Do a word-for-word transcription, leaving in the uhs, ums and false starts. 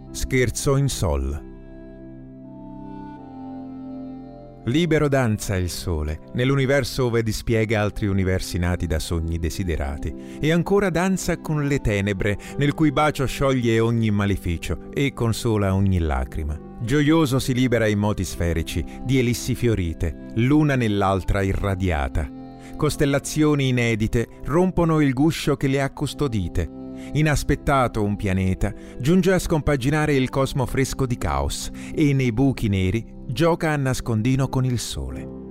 Scherzo in sol. Libero danza il sole, nell'universo ove dispiega altri universi nati da sogni desiderati, e ancora danza con le tenebre, nel cui bacio scioglie ogni maleficio e consola ogni lacrima. Gioioso si libera in moti sferici, di elissi fiorite, l'una nell'altra irradiata. Costellazioni inedite rompono il guscio che le ha custodite. Inaspettato un pianeta giunge a scompaginare il cosmo fresco di caos e nei buchi neri gioca a nascondino con il sole.